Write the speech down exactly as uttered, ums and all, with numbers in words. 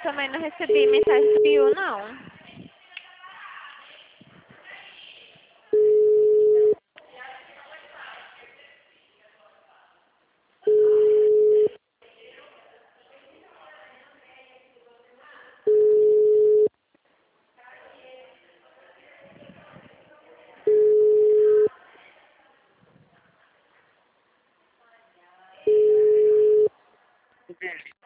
também não recebi mensagem do Piu, não. Entendi.